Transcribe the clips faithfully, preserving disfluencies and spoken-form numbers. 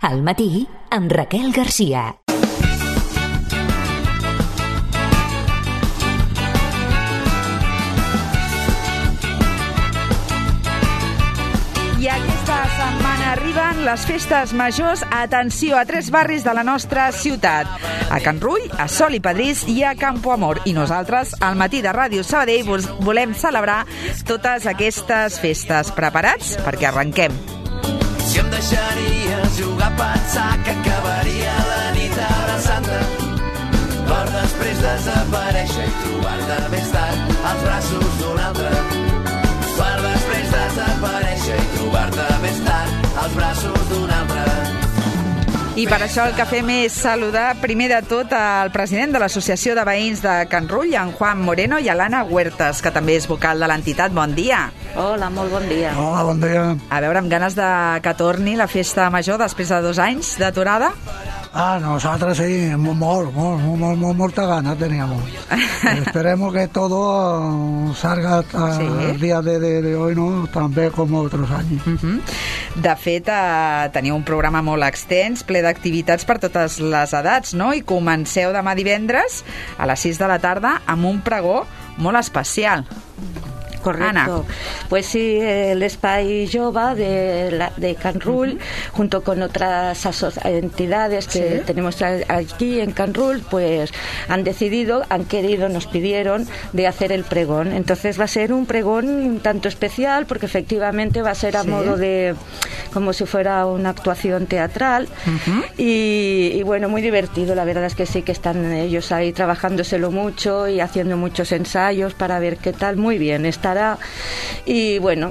Al matí, amb Raquel Garcia. I aquesta setmana arriben les festes majors. Atenció, a tres barris de la nostra ciutat. A Can Rull, a Sol i Padrís i a Campo Amor. I nosaltres, al matí de Ràdio Sabadell, volem celebrar totes aquestes festes. Preparats? Perquè arrenquem. Si em deixaries jugar a pensar que acabaria la nit abraçant-te per després desaparèixer i trobar-te més tard als braços d'un altre, per després desaparèixer i trobar-te més tard als braços d'un altre. I per això el que fem és saludar primer de tot al president de l'Associació de Veïns de Can Rull, en Juan Moreno, i a l'Anna Huertas, que també és vocal de l'entitat. Bon dia. Hola, molt bon dia. Hola, bon dia. A veure, amb ganes de que torni la festa major després de dos anys d'aturada? Ah, nosotros sí, molt, molt, molt, molt, molta gana teníamos. Esperemos que todo salga a, sí. El día de, de, de hoy, ¿no? Tan bé com otros anys. Uh-huh. De fet, eh, teniu un programa molt extens, ple d'activitats per totes les edats, no? I comenceu demà divendres a les sis de la tarda amb un pregó molt especial. Correcto. Ana. Pues sí, el Espai Jove de, la, de Can Rull, uh-huh. junto con otras entidades que ¿sí? tenemos aquí en Can Rull, pues han decidido, han querido, nos pidieron de hacer el pregón. Entonces va a ser un pregón un tanto especial, porque efectivamente va a ser a ¿sí? modo de, como si fuera una actuación teatral. Uh-huh. y, y bueno, muy divertido. La verdad es que sí, que están ellos ahí trabajándoselo mucho y haciendo muchos ensayos para ver qué tal. Muy bien, está. Y bueno,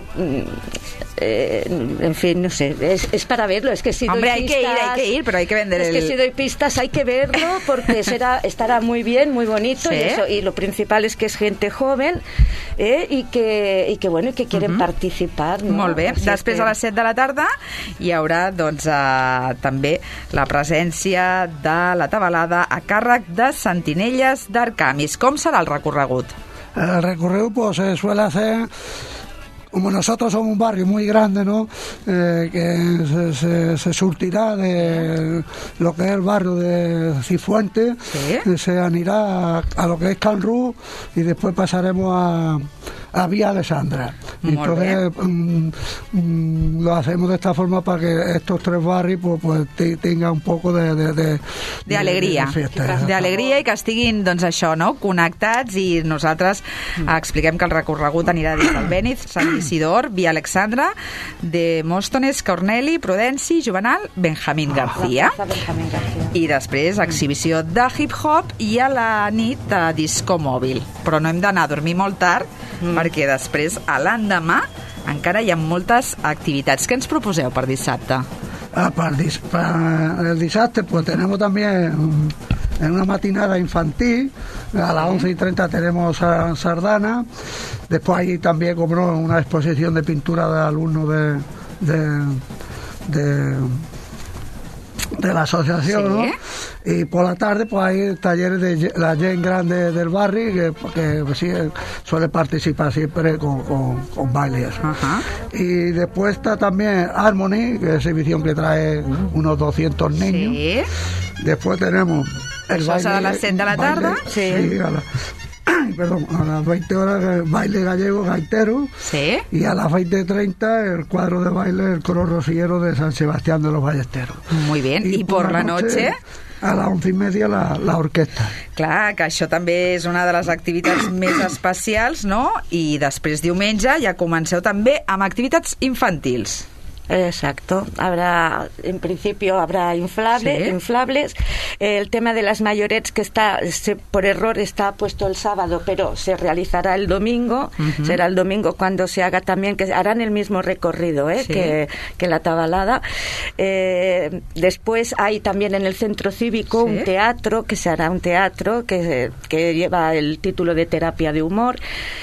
eh, en fin, no sé, es, es para verlo. Es que si Hombre, doy hay pistas, que ir, hay que ir, pero hay que vender es el... Es que si doy pistas hay que verlo, porque será, estará muy bien, muy bonito, ¿sí? y, eso, y lo principal es que es gente joven eh, y, que, i que, bueno, i que quieren uh-huh. participar, no? Molt bé, Així després que... a les set de la tarda hi haurà doncs, eh, també la presència de la tabalada a càrrec de Sentinelles d'Arcamis. Com serà el recorregut? El recorrido pues se suele hacer, como nosotros somos un barrio muy grande, ¿no? Eh, que se, se, se surtirá de lo que es el barrio de Cifuentes, ¿sí? Se anirá a, a lo que es Can Rull y después pasaremos a, a Vía Alessandra. Entonces mm, mm, lo hacemos de esta forma para que estos tres barrios pues, pues t- tengan un poco de de, de, de alegria, de, de, fiesta, de alegria, i que estiguin doncs això, no? Connectats, i nosaltres mm. expliquem que el recorregut anirà des del Béniz, Sant Isidor, Via Alexandra, de Móstones, Corneli, Prudenci, Juvenal, Benjamín García, Benjamín García. I després exhibició de hip-hop i a la nit de disco mòbil. Però no hem d'anar a dormir molt tard, mm. perquè després, a l'endemà, encara hi ha moltes activitats. Què ens proposeu per dissabte? Ah, para, el, para el dissabte pues tenemos también en una matinada infantil, a las once y treinta tenemos a Sardana, después hay también, como no, una exposición de pintura de alumnos de de, de de la asociación, ¿sí? ¿no? Y por la tarde pues hay talleres de la Gen Grande del barrio, que, que pues, sí, suele participar siempre con, con, con baile y eso. Uh-huh. Y después está también Harmony, que es exhibición que trae uh-huh. unos doscientos niños. Sí. Después tenemos el Això baile, a las set de la tarde. Sí, sí, a la, perdón, a las veinte horas el baile gallego gaitero, ¿sí? Y a las veinte treinta el cuadro de baile, el coro rociero de San Sebastián de los Ballesteros. Muy bien, y, y por, por la noche... noche a las once y media la, la orquesta. Clar, que això també és una de les activitats més especials, no? I després diumenge ja comenceu també amb activitats infantils. Exacto, habrá, en principio habrá inflable, ¿sí? inflables. El tema de las mayorets, que está se, por error está puesto el sábado, pero se realizará el domingo. Uh-huh. Será el domingo cuando se haga también, que harán el mismo recorrido ¿eh? sí. que, que la tabalada. Eh, después hay también en el centro cívico ¿sí? un teatro, que se hará un teatro que, que lleva el título de Terapia de Humor.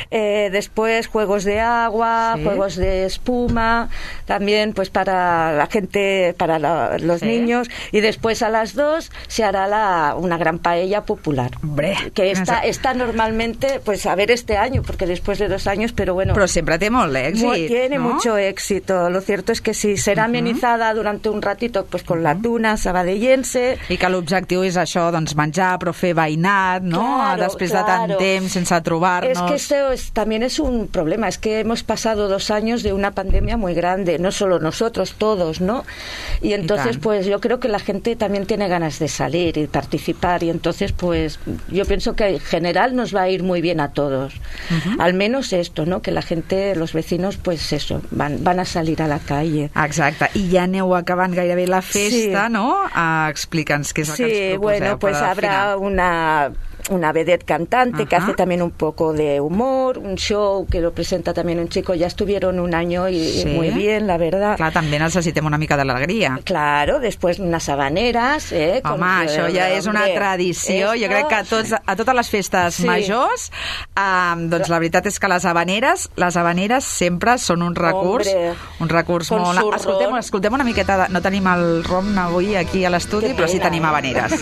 Eh, después juegos de agua, ¿sí? Juegos de espuma, también pues para la gente, para la, los ¿sí? niños, y después a las dos se hará la, una gran paella popular. Hombre, que está, está normalmente, pues a ver este año, porque después de dos años, pero bueno... Pero siempre té molt èxit, Tiene ¿no? mucho éxito. Lo cierto es que sí, será uh-huh. amenizada durante un ratito pues con uh-huh. la tuna sabadellense. I que l'objectiu és això, doncs menjar, però fer veïnat, ¿no? Claro, Després claro. de tant temps sense trobar-nos. Es que esto es, también es un problema, es que hemos pasado dos años de una pandemia muy grande, no solo nosotros, todos, ¿no? Y entonces, y pues yo creo que la gente también tiene ganas de salir y participar, y entonces, pues yo pienso que en general nos va a ir muy bien a todos. Uh-huh. Al menos esto, ¿no? Que la gente, los vecinos, pues eso, van, van a salir a la calle. Exacte, i ja aneu acabant gairebé la festa, sí. ¿no? Uh, Explica'ns què és el sí, que ens proposeu. Bueno, pues habrá una... una vedette cantante uh-huh. que hace también un poco de humor, un show que lo presenta también un chico, ya estuvieron un año y sí. muy bien, la verdad. Clar, també necessitem una mica d'alegria. Claro, después unas habaneras, eh, Home, con, això ja és una tradició, esto... jo crec que a, tots, a totes les festes sí. majors, um, doncs la veritat és que les habaneres, les habaneres sempre són un recurs, Hombre, un recurs molt... Surron. Escoltem, escoltem una miqueta, de... no tenim el rom avui aquí a l'estudi, però sí tenim habaneres.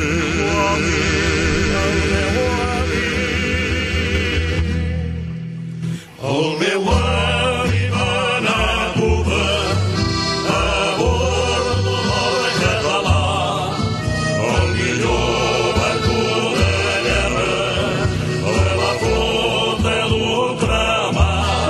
El meu avi va anar a Cuba a bord del català, el millor barco de guerra de la flota d'ultramar.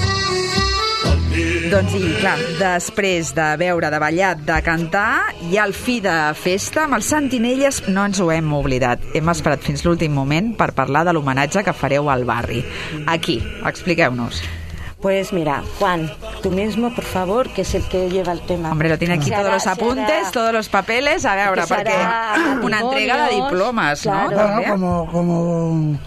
Doncs i clar, després de veure, de ballar, de cantar, i al fi de festa, amb els Sentinelles no ens ho hem oblidat. Hem esperat fins l'últim moment per parlar de l'homenatge que fareu al barri. Aquí, expliqueu-nos. Pues mira, Juan, tú mismo, por favor, que es el que lleva el tema. Hombre, lo tiene aquí será, todos los apuntes, será, todos los papeles, a veure, perquè una entrega de diplomas, claro. ¿no? Bueno, como... como...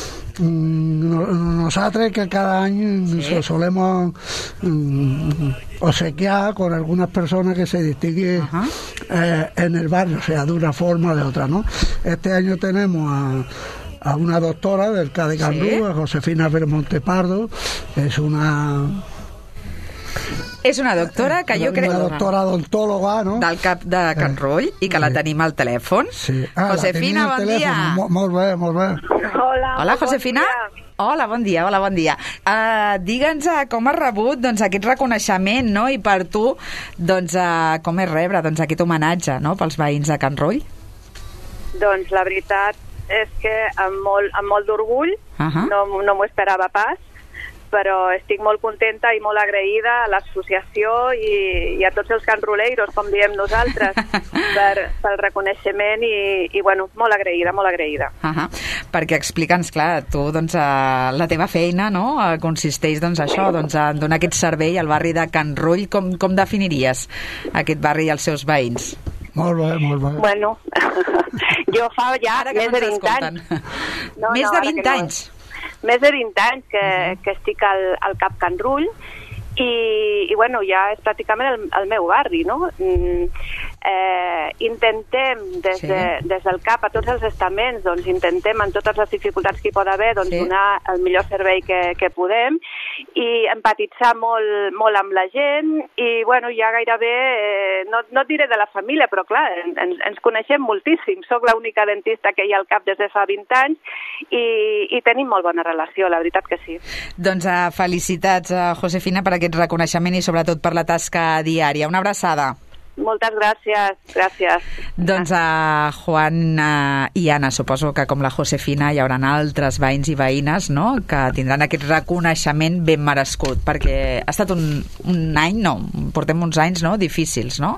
Nosotros que cada año ¿sí? solemos um, obsequiar con algunas personas que se distinguen uh-huh. eh, en el barrio, o sea, de una forma o de otra, ¿no? Este año tenemos a, a una doctora del C A de Can Rull, ¿sí? a Josefina Belmonte Pardo, es una... És una doctora que jo crec... Una doctora odontóloga, no? Del cap de Can Rull, i que sí. la tenim al telèfon. Sí. Ah, Josefina, bon telèfon. dia. Mo molt bé, molt bé. Hola, Hola, Josefina. Bon hola, bon dia, hola, bon dia. Uh, Digue'ns uh, com has rebut doncs, aquest reconeixement, no? I per tu, doncs, uh, com és rebre doncs, aquest homenatge, no?, pels veïns de Can Rull. Doncs la veritat és que amb molt, amb molt d'orgull, uh-huh. no, no m'ho esperava pas, però estic molt contenta i molt agraïda a l'associació i, i a tots els canruleiros, com diem nosaltres, per, pel reconeixement i, i bueno, molt agraïda, molt agraïda. Uh-huh. Perquè explica'ns, clar, tu, doncs, uh, la teva feina, no?, uh, consisteix, doncs, això, doncs, en donar aquest servei al barri de Can Rull. Com, com definiries aquest barri i els seus veïns? Molt bé, molt bé. Bueno, jo fa ja més de vint anys. No, més no, de vint anys? Més de vint anys que, que estic al, al Cap Can Rull i, i bueno, ja és pràcticament el, el meu barri, no? Mm, eh, intentem des, sí. de, des del CAP a tots els estaments, doncs intentem en totes les dificultats que hi pot haver doncs, sí. donar el millor servei que, que podem i empatitzar molt, molt amb la gent i bueno, ja gairebé eh, no, no et diré de la família, però clar, ens, ens coneixem moltíssim, soc l'única dentista que hi ha al CAP des de fa vint anys i, i tenim molt bona relació, la veritat que sí. Doncs uh, felicitats, uh, Josefina, per aquest reconeixement i sobretot per la tasca diària. Una abraçada. Moltes gràcies, gràcies. Doncs a Juan uh, i Anna, suposo que com la Josefina hi haurà altres veïns i veïnes, no?, que tindran aquest reconeixement ben merescut, perquè ha estat un, un any, no, portem uns anys, no?, difícils, no?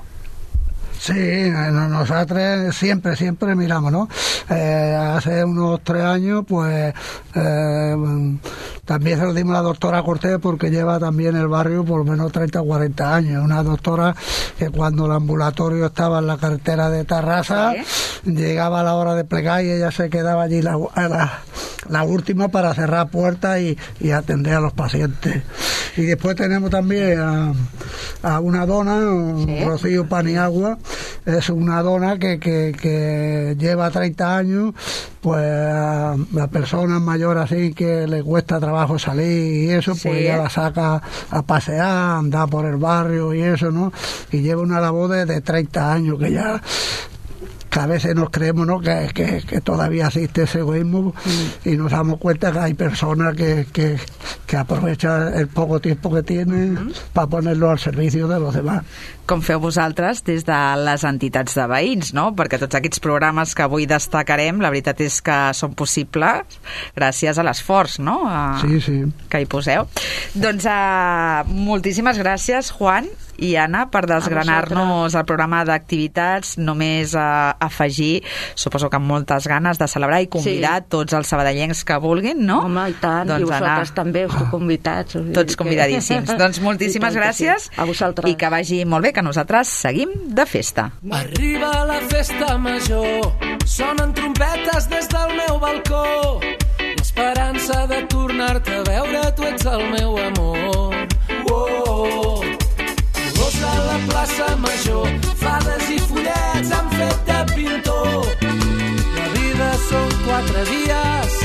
Sí, nosotros siempre, siempre miramos, ¿no? Eh, hace unos tres años, pues, eh, también se lo dimos a la doctora Cortés porque lleva también el barrio por lo menos treinta o cuarenta años. Una doctora que cuando el ambulatorio estaba en la carretera de Tarrasa, ¿sí?, llegaba a la hora de plegar y ella se quedaba allí la, la, la última para cerrar puertas y, y atender a los pacientes. Y después tenemos también a, a una dona, ¿sí?, Rocío Paniagua, es una dona que, que, que lleva treinta años, pues a, a personas mayores así que les cuesta trabajo salir y eso, pues sí. ella la saca a pasear, a andar por el barrio y eso, ¿no? Y lleva una labor de, de treinta años que ya... que a veces nos creemos, ¿no?, que, que, que todavía existe ese egoísmo mm. y nos damos cuenta que hay personas que, que, que aprovechan el poco tiempo que tienen mm. para ponerlo al servicio de los demás. Com feu vosaltres des de les entitats de veïns, no? Perquè tots aquests programes que avui destacarem, la veritat és que són possibles gràcies a l'esforç, no? A... Sí, sí. Que hi poseu. Doncs uh, moltíssimes gràcies, Juan i Anna, per desgranar-nos el programa d'activitats. Només uh, afegir, suposo que amb moltes ganes de celebrar i convidar sí. tots els sabadellencs que vulguin, no? Home, i tant, doncs i vosaltres anar... també us convidats. Tots convidadíssims. Que... Doncs moltíssimes gràcies sí. A vosaltres. I que vagi molt bé, que nosaltres seguim de festa. Arriba la festa major, sonen trompetes des del meu balcó, l'esperança de tornar-te a veure, tu ets el meu amor. Oh, colors a la plaça major, fades i follets han fet de pintor, la vida són quatre dies,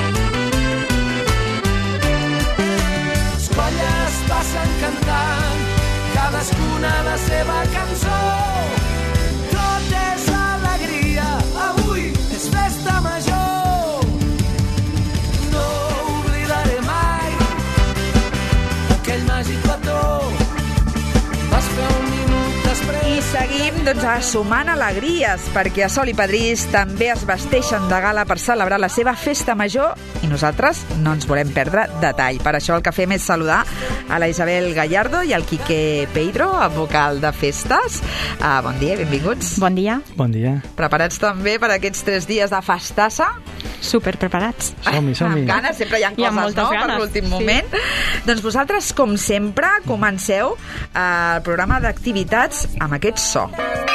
les colles passen cantant, cadascuna la seva cançó. Tot és alegria, avui és festa major. No oblidaré mai aquell màgic petó. Vas fer un minut després. I seguim, doncs, sumant alegries, perquè a Sol i Pedrís també es vesteixen de gala per celebrar la seva festa major i nosaltres no ens volem perdre detall. Per això el que fem és saludar a la Isabel Gallardo i al Quique Peidro, vocal de festes. Uh, bon dia, benvinguts. Bon dia. Bon dia. Preparats també per aquests tres dies de festassa? Super preparats. Som-hi, som-hi. Amb ganes, sempre hi ha coses, hi ha no?, ganes. Per l'últim moment. Sí. Doncs vosaltres, com sempre, comenceu el programa d'activitats amb aquest so.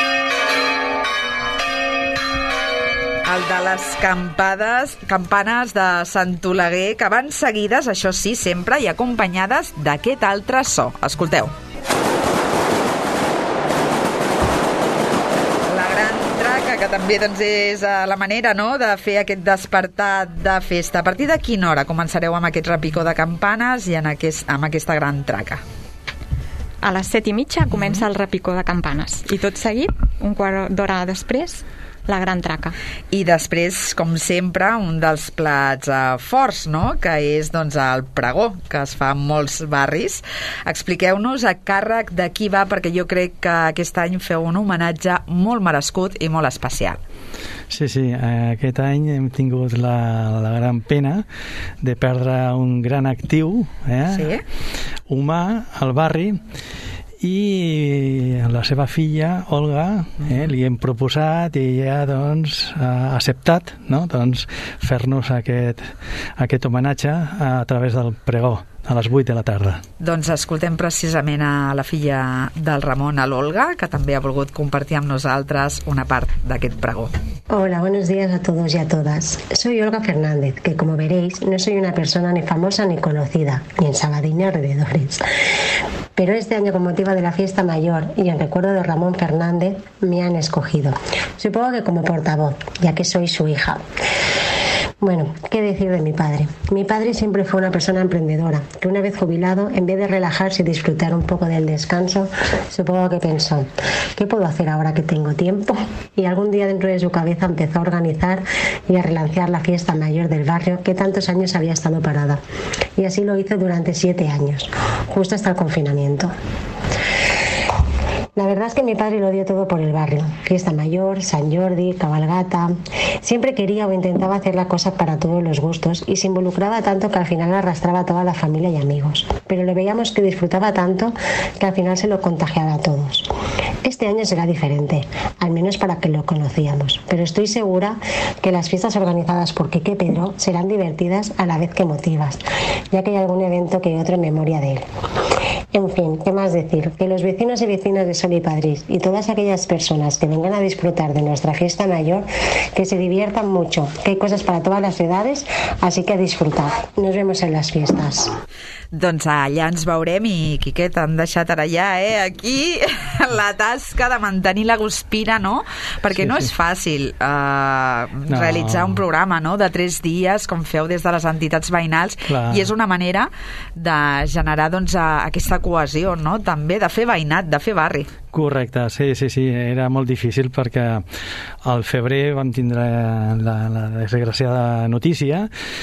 El de les campades, campanes de Sant Oleguer, que van seguides, això sí, sempre, i acompanyades d'aquest altre so. Escolteu. La gran traca, que també doncs, és la manera, no?, de fer aquest despertar de festa. A partir de quina hora començareu amb aquest repicó de campanes i en aquest, amb aquesta gran traca? A les set i mitja comença el repicó de campanes i tot seguit, un quart d'hora després, la gran traca. I després, com sempre, un dels plats eh, forts, no?, que és doncs, el pregó, que es fa en molts barris. Expliqueu-nos a càrrec de qui va, perquè jo crec que aquest any feu un homenatge molt merescut i molt especial. Sí, sí, aquest any hem tingut la, la gran pena de perdre un gran actiu eh, sí? humà al barri, i la seva filla, Olga, eh, li hem proposat i ella doncs, ha acceptat, no?, doncs, fer-nos aquest, aquest homenatge a través del pregó a les vuit de la tarda. Doncs escoltem precisament a la filla del Ramon, a l'Olga, que també ha volgut compartir amb nosaltres una part d'aquest pregó. Hola, buenos días a todos y a todas. Soy Olga Fernández, que como veréis no soy una persona ni famosa ni conocida, ni en Sabadell ni alrededores. Pero este año, con motivo de la fiesta mayor y en recuerdo de Ramón Fernández, me han escogido. Supongo que como portavoz, ya que soy su hija. Bueno, ¿qué decir de mi padre? Mi padre siempre fue una persona emprendedora, que una vez jubilado, en vez de relajarse y disfrutar un poco del descanso, supongo que pensó, ¿qué puedo hacer ahora que tengo tiempo? Y algún día dentro de su cabeza empezó a organizar y a relanzar la fiesta mayor del barrio que tantos años había estado parada. Y así lo hizo durante siete años, justo hasta el confinamiento. La verdad es que mi padre lo dio todo por el barrio. Fiesta mayor, San Jordi, cabalgata. Siempre quería o intentaba hacer la cosa para todos los gustos y se involucraba tanto que al final arrastraba a toda la familia y amigos. Pero le veíamos que disfrutaba tanto que al final se lo contagiaba a todos. Este año será diferente, al menos para que lo conocíamos. Pero estoy segura que las fiestas organizadas por Quique Pedro serán divertidas a la vez que emotivas, ya que hay algún evento que otro en memoria de él. En fin, ¿qué más decir? Que los vecinos y vecinas de Sol y Padrís y todas aquellas personas que vengan a disfrutar de nuestra fiesta mayor, que se diviertan mucho, que hay cosas para todas las edades, así que a disfrutar. Nos vemos en las fiestas. Doncs allà ens veurem i, Quique, t'han deixat ara ja, eh, aquí, la tasca de mantenir la guspira, no? Perquè sí, no sí. és fàcil uh, no. realitzar un programa, no?, de tres dies, com feu des de les entitats veïnals, Clar. i és una manera de generar, doncs, aquesta cohesió, no?, també de fer veïnat, de fer barri. Correcte, sí, sí, sí, era molt difícil perquè al febrer vam tindre la, la desgraciada notícia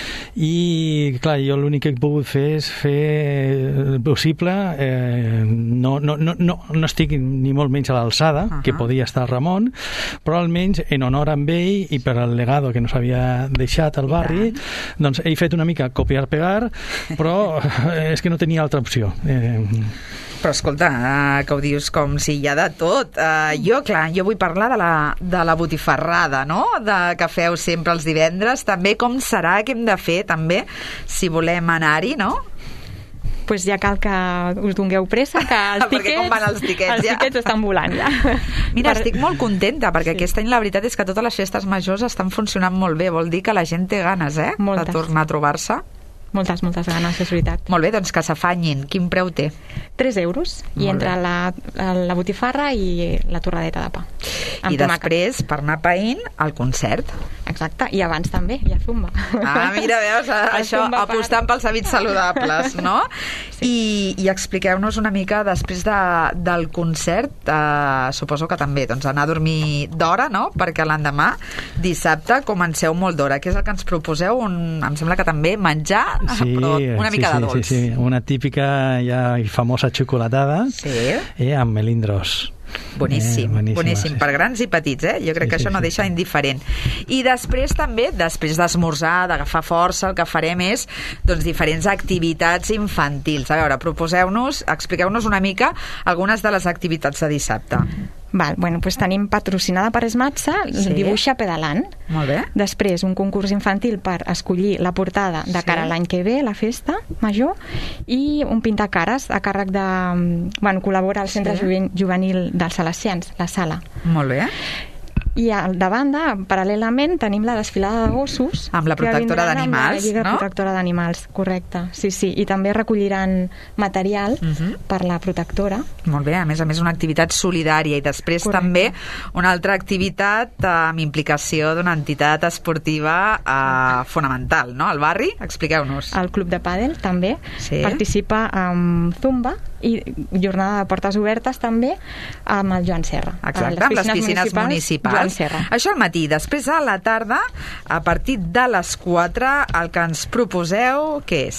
i, clar, jo l'únic que he pogut fer és fer possible, eh, no, no, no, no, no estic ni molt menys a l'alçada uh-huh. que podia estar Ramon, però almenys en honor amb ell i per al legado que nos havia deixat al barri, doncs he fet una mica copiar-pegar, però és que no tenia altra opció. Eh, Però escolta, uh, que ho dius com si hi ha de tot. Uh, jo, clar, jo vull parlar de la, de la botifarrada, no?, de, que feu sempre els divendres. També com serà, què hem de fer, també, si volem anar-hi, no? Pues ja cal que us dongueu pressa, que els tiquets, perquè com van els tiquets, els ja? tiquets estan volant ja. Mira, per... estic molt contenta, perquè sí. aquest any la veritat és que totes les festes majors estan funcionant molt bé. Vol dir que la gent té ganes, eh?, Moltes. de tornar a trobar-se. Moltes, moltes ganes, és veritat. Molt bé, doncs que s'afanyin. Quin preu té? tres euros, i entre la, la botifarra i la torradeta de pa. I després, per anar païnt, el concert. Exacte, i abans també, hi ha zumba. Ah, mira, veus, això, apostant pels hàbits saludables, no? Sí. I, i expliqueu-nos una mica, després de, del concert, eh, suposo que també, doncs, anar a dormir d'hora, no?, perquè l'endemà, dissabte, comenceu molt d'hora. Què és el que ens proposeu? Un, em sembla que també menjar, sí, però una mica sí, de dolç. Sí, sí, una típica ja famosa xocolatada, sí. eh, amb melindros. Boníssim, eh, boníssim, sí. per grans i petits, eh? Jo crec sí, que això sí, no sí, deixa sí. indiferent. I després també, després d'esmorzar, d'agafar força, el que farem és, doncs, diferents activitats infantils. A veure, proposeu-nos, expliqueu-nos una mica algunes de les activitats de dissabte. Val, bueno, doncs tenim patrocinada per Esmatsa, sí. Dibuixa pedalant. Molt bé. Després, un concurs infantil per escollir la portada de cara a l'any que ve, la festa major, i un pintacares a càrrec de... Bueno, col·labora al Centre sí. Juvenil dels Salesians, la Sala. Molt bé. I de banda, paral·lelament, tenim la desfilada de gossos. Amb la protectora d'animals, no? La Lliga Protectora d'Animals, correcte. Sí, sí. I també recolliran material uh-huh. per la protectora. Molt bé, a més a més una activitat solidària. I després correcte. També una altra activitat amb implicació d'una entitat esportiva eh, fonamental, no?, al barri. Expliqueu-nos. El Club de Pàdel també sí. participa amb Zumba i jornada de portes obertes també amb el Joan Serra. Exacte, amb les piscines municipals. municipals. Això al matí. Després, a la tarda, a partir de les quatre, el que ens proposeu, què és?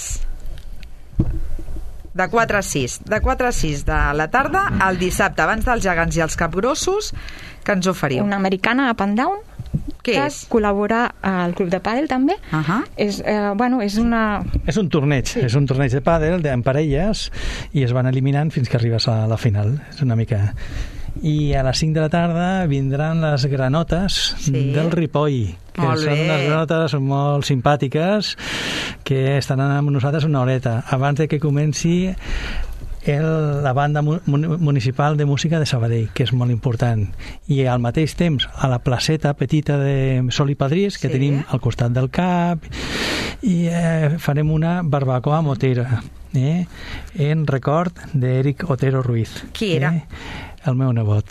De quatre a sis. De quatre a sis de la tarda, el dissabte, abans dels gegants i els capgrossos, que ens oferiu? Una americana up and down. Què que és? Col·labora al Club de Pàdel també. Uh-huh. És, eh, bueno, és una... És un torneig, sí. és un torneig de pàdel en parelles i es van eliminant fins que arribes a la final. És una mica... I a les cinc de la tarda vindran les granotes sí. del Ripoll, que molt són bé. unes granotes molt simpàtiques que estaran amb nosaltres una horeta abans de que comenci el, la banda mu municipal de música de Sabadell, que és molt important, i al mateix temps a la placeta petita de Sol i Padrís, que sí. tenim al costat del cap, i eh, farem una barbacoa motera eh, en record d'Eric Otero Ruiz. Qui era? Eh, el meu nebot.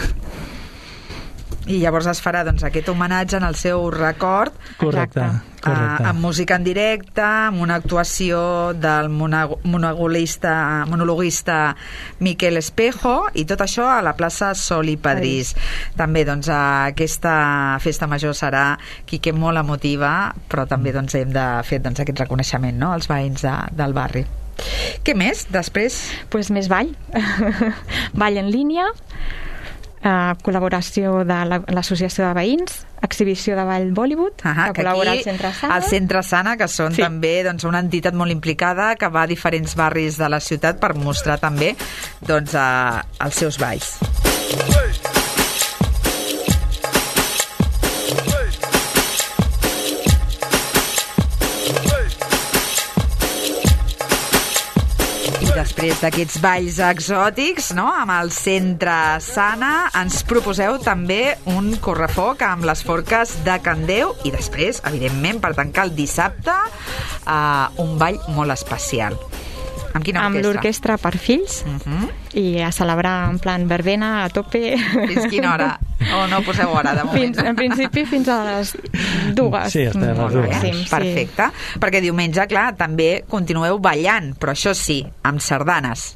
I llavors es farà, doncs, aquest homenatge en el seu record. Correcte, correcte. Uh, amb música en directe, amb una actuació del monologuista, monologuista Miquel Espejo, i tot això a la plaça Sol i Padrís. Ai. També, doncs, aquesta festa major serà, Quique, molt emotiva, però també, doncs, hem de fer, doncs, aquest reconeixement, no?, als veïns de, del barri. Què més, després? Pues més ball. Ball en línia, eh, col·laboració de l'Associació de Veïns, exhibició de ball Bollywood, ah, que, que col·labora al Centre Sana. El Centre Sana, que són sí. també, doncs, una entitat molt implicada que va a diferents barris de la ciutat per mostrar també, doncs, eh, els seus balls. després d'aquests balls exòtics, no?, amb el Centre Sana, ens proposeu també un correfoc amb les forques de Can Déu i després, evidentment, per tancar el dissabte, uh, un ball molt especial. Amb quina orquestra? Amb l'orquestra per fills, uh-huh. i a celebrar en plan verbena a tope. Fins quina hora? O no poseu hora, de moment? Fins, en principi fins a les dues. Sí, fins a les dues. Sí, perfecte. Sí. Perquè diumenge, clar, també continueu ballant, però això sí, amb sardanes.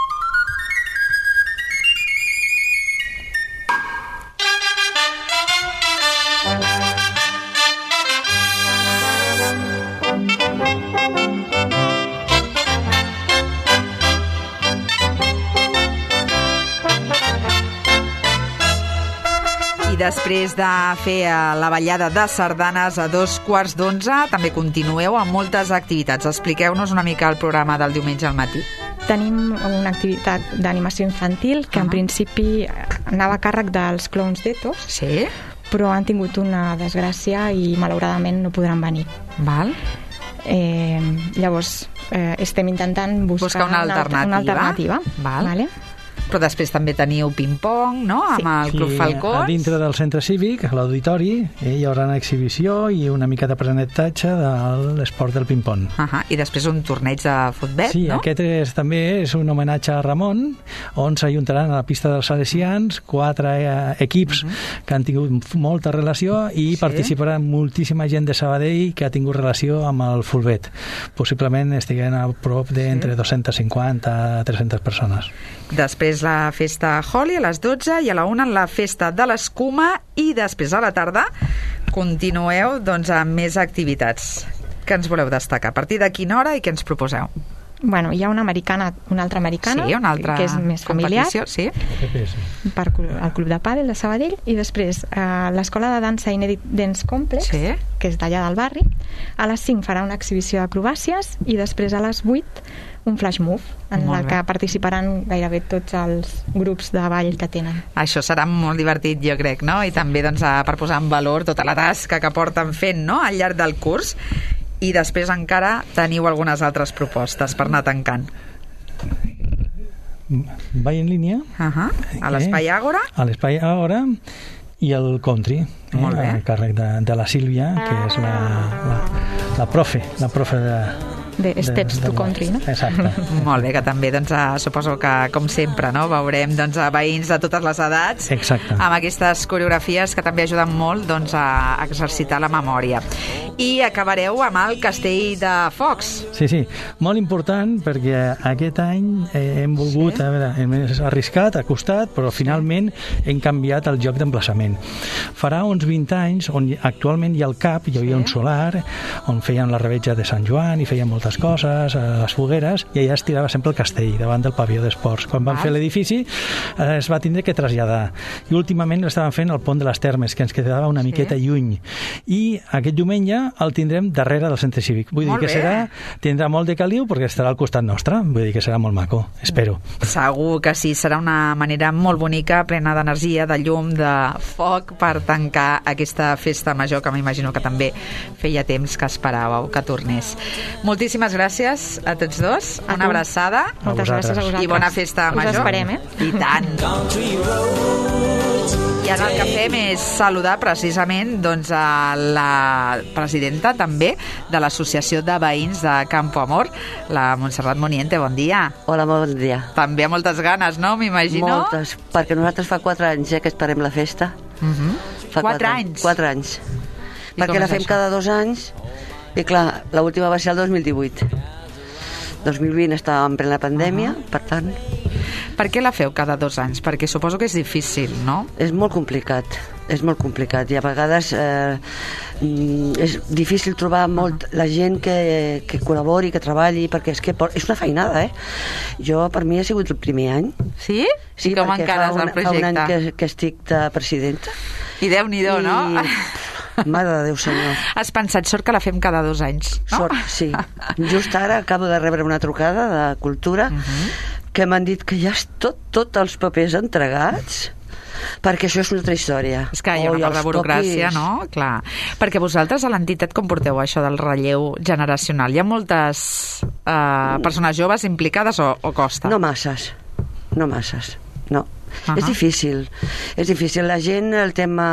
Després de fer la ballada de sardanes a dos quarts d'onze, també continueu amb moltes activitats. Expliqueu-nos una mica el programa del diumenge al matí. Tenim una activitat d'animació infantil que uh-huh. en principi anava a càrrec dels clowns d'Etos, sí? però han tingut una desgràcia i malauradament no podran venir. Val. Eh, llavors eh, estem intentant buscar, buscar una alternativa. Una alternativa. Val. Vale? Però després també teniu ping-pong, no?, amb sí. el Club sí, Falcons. A dintre del centre cívic, a l'auditori, eh, hi haurà una exhibició i una mica de presentatge de l'esport del ping-pong. Uh-huh. I després un torneig de futbol, sí, no? Sí, aquest és, també és un homenatge a Ramon, on s'ajuntaran a la pista dels Salesians quatre eh, equips uh-huh. que han tingut molta relació i sí. participaran moltíssima gent de Sabadell que ha tingut relació amb el futbol. Possiblement estiguen a prop d'entre sí. dos-centes cinquanta a tres-centes persones. Després la festa Holi a les dotze i a la una la festa de l'escuma i després a la tarda continueu doncs, amb més activitats. Què ens voleu destacar? A partir de quina hora i què ens proposeu? Bueno, hi ha una americana, una altra americana, sí, una altra que és més familiar, sí. per el Club de Pàdel de Sabadell, i després eh, l'escola de dansa Inèdit Dance Complex, sí. que és d'allà del barri, a les cinc farà una exhibició d'acrobàcies i després a les vuit un flash move, en la que participaran gairebé tots els grups de ball que tenen. Això serà molt divertit, jo crec, no? I també doncs, per posar en valor tota la tasca que porten fent, no?, al llarg del curs. I després encara teniu algunes altres propostes per anar tancant. Ball en línia. Uh-huh. A l'Espai Àgora. A l'Espai Àgora i el country, eh, a càrrec de, de la Sílvia, que és la, la, la profe, la profe de... de Steps de, de to Country, no? Exacte. Molt bé, que també doncs, suposo que, com sempre, no, veurem doncs, a veïns de totes les edats. Exacte. Amb aquestes coreografies que també ajuden molt doncs, a exercitar la memòria. I acabareu amb el Castell de Focs. Sí, sí, molt important perquè aquest any eh, hem volgut, sí. a veure, hem arriscat, ha costat, però finalment hem canviat el lloc d'emplaçament. Farà uns vint anys on actualment hi ha el C A P, hi havia sí. un solar on feien la revetja de Sant Joan i feien moltes coses, a les fogueres, i allà es tirava sempre el castell, davant del pavió d'esports. Quan van ah. fer l'edifici eh, es va tindre que traslladar. I últimament l'estaven fent al pont de les Termes, que ens quedava una sí. miqueta lluny. I aquest diumenge el tindrem darrere del centre cívic. Vull molt dir que serà, tindrà molt de caliu perquè estarà al costat nostre. Vull dir que serà molt maco, espero. Segur que sí, serà una manera molt bonica, plena d'energia, de llum, de foc, per tancar aquesta festa major, que m'imagino que també feia temps que esperàveu que tornés. Moltíssimes Moltíssimes gràcies a tots dos. A una tu. abraçada. Moltes gràcies a vosaltres. I bona festa major. Us esperem, eh? I tant. I ara el que fem és saludar precisament doncs, a la presidenta també de l'Associació de Veïns de Campo Amor, la Montserrat Moniente. Bon dia. Hola, bon dia. També amb moltes ganes, no? M'imagino. Moltes, perquè nosaltres fa quatre anys eh, que esperem la festa. Uh-huh. Fa quatre, quatre anys? Quatre anys. I perquè la fem això? Cada dos anys. I clar, l'última va ser el dos mil divuit. dos mil vint estàvem en plena pandèmia, uh-huh. per tant... Per què la feu cada dos anys? Perquè suposo que és difícil, no? És molt complicat, és molt complicat. I a vegades eh, és difícil trobar molt uh-huh. la gent que, que col·labori, que treballi, perquè és que és una feinada, eh? Jo, per mi, ha sigut el primer any. Sí? Sí, I com encares el projecte? Fa un any que, que estic de presidenta. I Déu-n'hi-do, I... no? Mare de Déu, senyor. Has pensat, sort que la fem cada dos anys, no? Sort, sí. Just ara acabo de rebre una trucada de Cultura uh-huh. que m'han dit que ja és tot, tot els papers entregats perquè això és una altra història. És que hi ha Oh, i una part els de burocràcia, copis. no? Clar. Perquè vosaltres a l'entitat com porteu això del relleu generacional? Hi ha moltes eh, persones joves implicades o, o costa? No masses, no masses, no. Uh-huh. És difícil, és difícil. La gent, el tema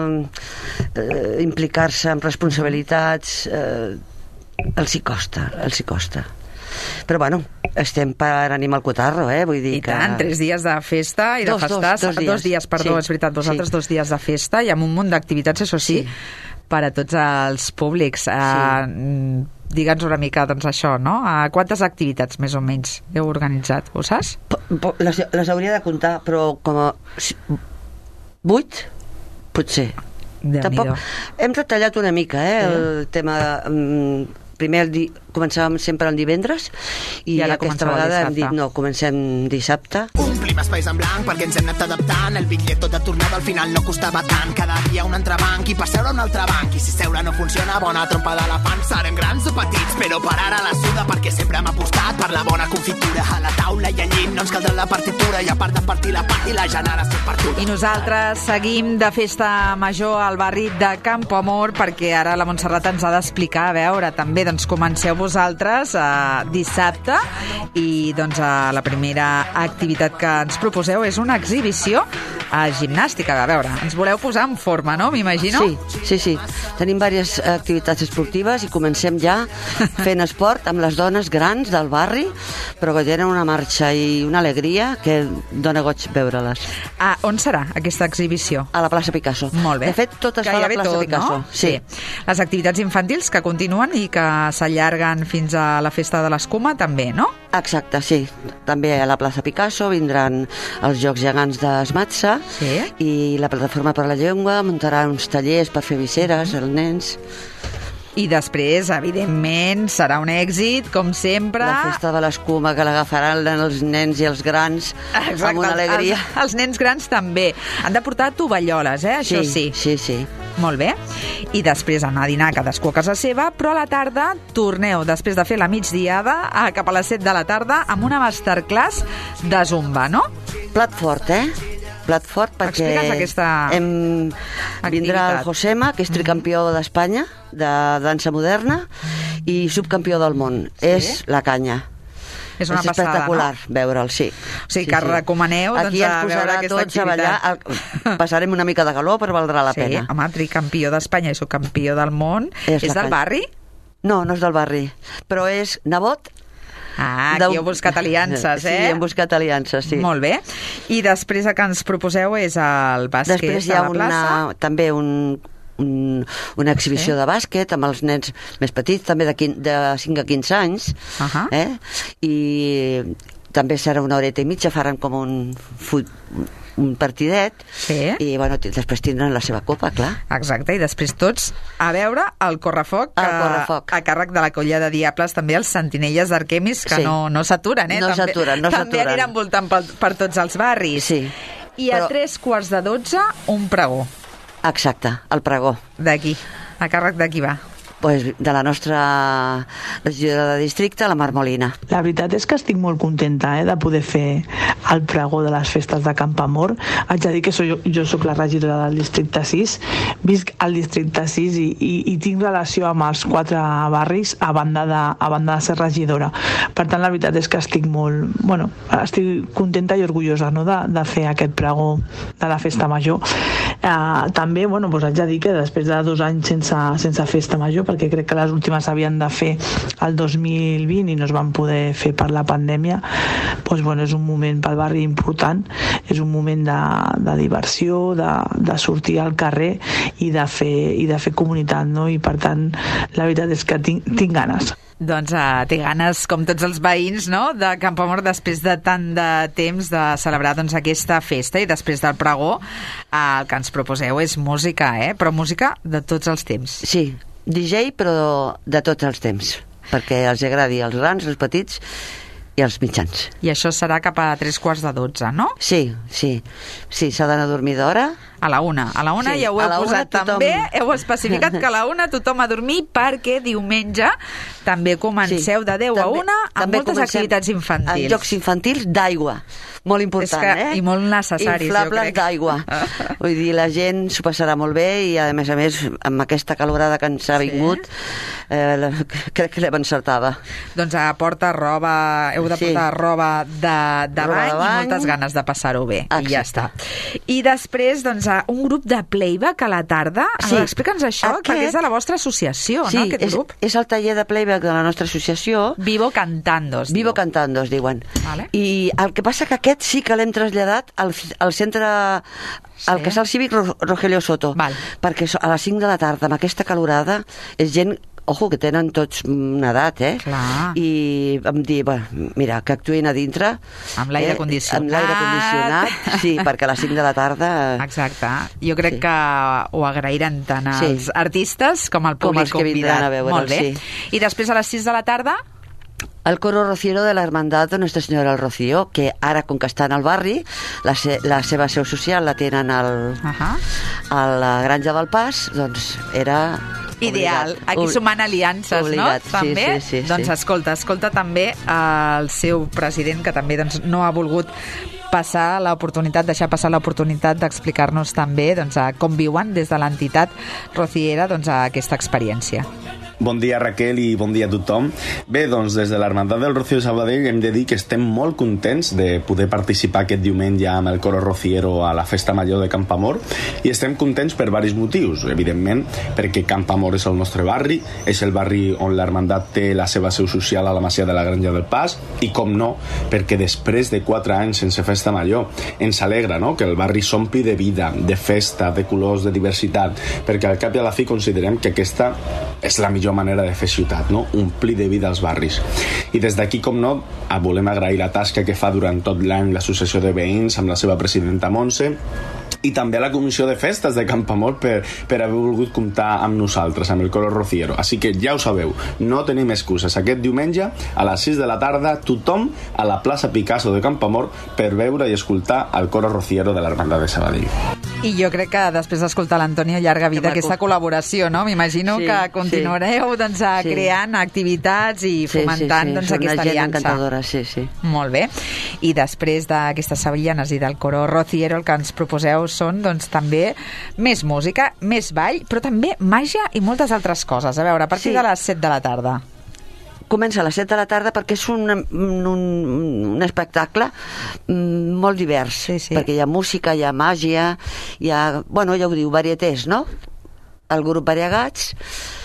eh, implicar-se en responsabilitats, eh, els hi costa, els hi costa. Però bueno, estem per animar el cotarro, eh? Vull dir I que... tant, tres dies de festa i de Dos, dos, festars. dos dies. dos dies, perdó, Sí, és veritat, vosaltres sí. dos dies de festa i amb un munt d'activitats, això sí, Sí. per a tots els públics. Uh, Digue'ns una mica, doncs, això, no? Uh, quantes activitats, més o menys, heu organitzat? Ho saps? Po- po- Les, les hauria de comptar, però com a... si- Vuit? Potser. Déu-n'hi-do. Hem retallat una mica, eh, Sí. el tema... Um, primer el di... començàvem sempre el divendres i, I ara aquesta comenceu el vegada hem dissabte. dit no, comencem dissabte. Omplim espais en blanc perquè ens hem anat adaptant. El bitllet tot de tornada al final no costava tant. Cada dia un entrebanc i per seure a un altre banc. I si seure no funciona, bona trompa d'elefant. Serem grans o petits, però per ara la suda perquè sempre hem apostat per la bona confitura. A la taula i al llit no ens caldrà la partitura i a part de partir la part i la generació pertuda. I nosaltres seguim de festa major al barri de Campo Amor perquè ara la Montserrat ens ha d'explicar, a veure, també doncs comenceu vosaltres eh, dissabte i doncs eh, la primera activitat que ens proposeu és una exhibició a gimnàstica. A veure, ens voleu posar en forma, no? M'imagino? Sí, sí, sí. Tenim diverses activitats esportives i comencem ja fent esport amb les dones grans del barri, però que tenen una marxa i una alegria que dona goig veure-les. Ah, on serà aquesta exhibició? A la plaça Picasso. Molt bé. De fet, tot es fa a la Gairebé plaça tot, Picasso. no? Sí. Les activitats infantils que continuen i que s'allarguen fins a la festa de l'escuma també, no? Exacte, sí. També a la plaça Picasso vindran els Jocs Gegants d'Esmatsa sí. i la Plataforma per la Llengua muntarà uns tallers per fer visseres als nens. I després, evidentment, serà un èxit, com sempre. La festa de l'escuma, que l'agafaran els nens i els grans Exacte, amb una alegria. Els, els nens grans també. Han de portar tovalloles, eh? Això sí. Sí, sí, sí. Molt bé. I després anar a dinar cadascú a casa seva, però a la tarda torneu, després de fer la migdiada, a cap a les set de la tarda, amb una masterclass de Zumba, no? Plat fort, eh? Plat fort perquè Explica'ns aquesta hem... vindrà el Josema, que és tricampió d'Espanya de dansa moderna i subcampió del món. Sí? És la canya. És una és passada, espectacular no? veure'l, sí. O sigui, que recomaneu Aquí doncs, a ens veure posarà aquesta tots a ballar. activitat. El... Passarem una mica de calor, però valdrà la sí, pena. home, tricampió d'Espanya i subcampió del món. És, És és del canya. barri? No, no és del barri, però és nebot. Ah, aquí heu buscat aliances, eh? Sí, hem buscat aliances, sí. Molt bé. I després el que ens proposeu és el bàsquet Després hi ha a la plaça? una, també un, un, una exhibició Sí. de bàsquet amb els nens més petits, també de, quin, de cinc a quinze anys, uh-huh. eh? I també serà una horeta i mitja, faran com un, fut, un partidet sí. i bueno, després tindran la seva copa, clar. Exacte, i després tots a veure el correfoc, El que, correfoc. a càrrec de la colla de Diables, també els sentinelles d'Arquemis, que Sí. no, no s'aturen, eh? No també, s'aturen, no també s'aturen. aniran voltant per, per tots els barris. Sí. I a Però- tres quarts de dotze, un pregó. Exacte, el pregó. D'aquí. A càrrec de qui va? Pues de la nostra regidora de districte, la Mar Molina. La veritat és que estic molt contenta eh, de poder fer el pregó de les festes de Campamor. Haig de dir que soy, jo sóc la regidora del districte sis, visc al districte sis i, i, i tinc relació amb els quatre barris a banda, de, a banda de ser regidora. Per tant, la veritat és que estic molt... Bueno, estic contenta i orgullosa no, de, de fer aquest pregó de la festa major. Eh, també, bueno, doncs haig de dir que després de dos anys sense, sense festa major, perquè crec que les últimes s'havien de fer el dos mil vint i no es van poder fer per la pandèmia, doncs, bueno, és un moment pel barri important, és un moment de, de diversió, de, de sortir al carrer i de fer, i de fer comunitat, no? I per tant, la veritat és que tinc, tinc ganes. Doncs uh, té ganes, com tots els veïns, no?, de Campamor, després de tant de temps de celebrar doncs, aquesta festa, i després del pregó uh, el que ens proposeu és música, eh? Però música de tots els temps. Sí, D J, però de tots els temps, perquè els agradi als grans, als petits i als mitjans. I això serà cap a tres quarts de dotze, no? Sí, sí. Sí, s'ha d'anar a dormir d'hora. A la una. A la una Sí, ja ho a heu la una posat tothom- també, heu especificat que a la una tothom a dormir perquè diumenge també comenceu de deu a una amb moltes comencem activitats infantils. En jocs infantils d'aigua. Molt important, És que- eh? i molt necessaris, jo Inflables crec. d'aigua. Vull dir, la gent s'ho passarà molt bé i, a més a més, amb aquesta calorada que ens ha Sí. vingut, eh, la- crec que l'hem encertada. Doncs a porta roba, heu de Sí. portar roba de, de, Roba bany, de bany. i moltes ganes de passar-ho bé. Exacte. I ja està. I després, doncs, a un grup de playback a la tarda. Sí. Explica'ns això, Aquest- perquè és de la vostra associació, Sí, no, aquest és, grup? és el taller de playback de la nostra associació. Vivo Cantando, es Vivo diu. Cantando, es diuen. Vale. I el que passa que aquest sí que l'hem traslladat al, al centre, al Sí. casal cívic Ro- Rogelio Soto. Val. Perquè so- a les cinc de la tarda, amb aquesta calorada, és gent, ojo, que tenen tots una edat, eh? Clar. I vam dir, bueno, mira, que actuïn a dintre. Amb l'aire eh? condicionat. Amb l'aire condicionat, sí, perquè a les cinc de la tarda... Exacte. Jo crec Sí. que ho agrairan tant Sí. els artistes com el Com públic els que vindran convidat. a veure'l, Molt bé. sí. I després a les sis de la tarda... El coro rociero de la Hermandad de Nuestra Senyora del Rocío, que ara, com que està en el barri, la, se, la seva seu social la tenen al, Uh -huh. a la Granja del Pas, doncs era... Ideal. obligat. Aquí Ob- sumant aliances, obligat, no? sí, També? sí, sí, doncs sí. escolta, escolta també el seu president, que també doncs, no ha volgut passar l'oportunitat, deixar passar l'oportunitat d'explicar-nos també doncs, a com viuen des de l'entitat rociera doncs, a aquesta experiència. Bon dia, Raquel, i bon dia a tothom. Bé, doncs, des de l'Hermandad del Rocío de Sabadell hem de dir que estem molt contents de poder participar aquest diumenge amb el Coro Rociero a la Festa Major de Campoamor, i estem contents per diversos motius. Evidentment, perquè Campoamor és el nostre barri, és el barri on l'Hermandat té la seva seu social a la Masia de la Granja del Pas, i com no, perquè després de quatre anys sense Festa Major ens alegra, no?, que el barri s'ompli de vida, de festa, de colors, de diversitat, perquè al cap i a la fi considerem que aquesta és la millor manera de fer ciutat, no? Omplir de vida els barris. I des d'aquí, com no, volem agrair la tasca que fa durant tot l'any l'associació de veïns amb la seva presidenta Montse, i també a la comissió de festes de Campoamor per, per haver volgut comptar amb nosaltres, amb el Coro Rociero. Així que ja ho sabeu, no tenim excuses. Aquest diumenge, a les sis de la tarda, tothom a la plaça Picasso de Campoamor per veure i escoltar el Coro Rociero de l'Hermandad de Sabadell. I jo crec que després d'escoltar l'Antonio, llarga vida aquesta col·laboració, no? M'imagino Sí, que continuareu sí. doncs, a Sí. creant activitats i Sí, fomentant sí, sí. doncs, Són aquesta una gent aliança. encantadora, sí, sí. Molt bé. I després d'aquestes sevillanes i del Coro Rociero, el que ens proposeu són doncs, també més música, més ball, però també màgia i moltes altres coses. A veure, a partir Sí. de les set de la tarda. Comença a les set de la tarda perquè és un, un, un espectacle mm, molt divers, Sí, sí. perquè hi ha música, hi ha màgia, hi ha, bueno, ja ho diu, varietés, no? El grup Variegats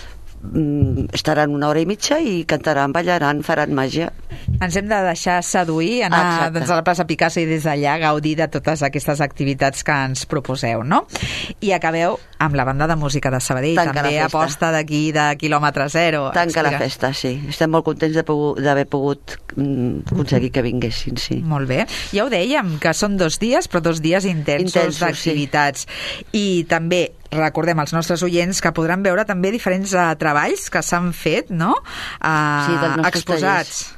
mm, estaran una hora i mitja i cantaran, ballaran, faran màgia. Ens hem de deixar seduir, anar Exacte. doncs, a la plaça Picasso i des d'allà gaudir de totes aquestes activitats que ens proposeu, no? I acabeu amb la banda de música de Sabadell, Tanca també la festa. aposta d'aquí de quilòmetre zero. Tanca la Explica. festa, sí. Estem molt contents de pogu- d'haver pogut mm, aconseguir que vinguessin, sí. Molt bé. Ja ho dèiem, que són dos dies, però dos dies intensos, Intensos, d'activitats. I també recordem als nostres oients que podran veure també diferents uh, treballs que s'han fet, no? Uh, Sí, dels nostres exposats.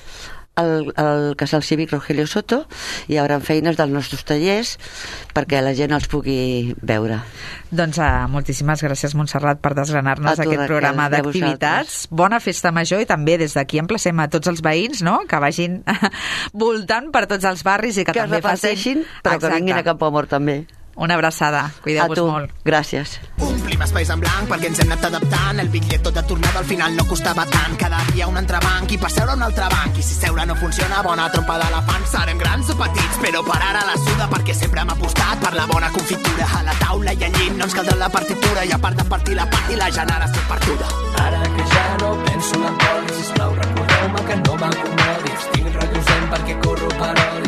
Al, al casal cívic Rogelio Soto hi haurà feines dels nostres tallers perquè la gent els pugui veure. Doncs uh, moltíssimes gràcies, Montserrat, per desgranar-nos A tu, aquest Raquel, programa i a d'activitats. Bona festa major, i també des d'aquí emplacem a tots els veïns, no?, que vagin voltant per tots els barris i que, Que es també reparteixin, facin... però que vinguin a Campoamor també. Una abraçada. A Cuideu-vos tu, molt. gràcies. Omplim espais en blanc perquè ens hem anat adaptant. El bitllet tot de tornada al final no costava tant. Cada dia un entrebanc i per seure a un altre banc. I si seure no funciona, bona trompa d'elefant. Serem grans o petits, però per ara la suda perquè sempre hem apostat per la bona confitura. A la taula i al llit no ens caldrà la partitura i a part de partir la part i la generació perduda. Ara que ja no penso en el poli, sisplau, recordeu-me que no m'acomodi. Estic rellusent perquè corro per oli.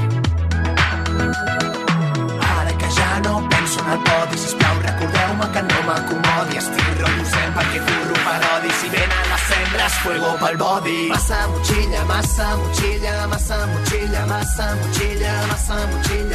Ara que ja no penso en el podi, sisplau, recordeu-me que no m'acomodi. Estic rellusent perquè corro per odi. Si venen les cendres, fuego pel body. Massa motxilla, massa motxilla, massa motxilla, massa motxilla, massa motxilla.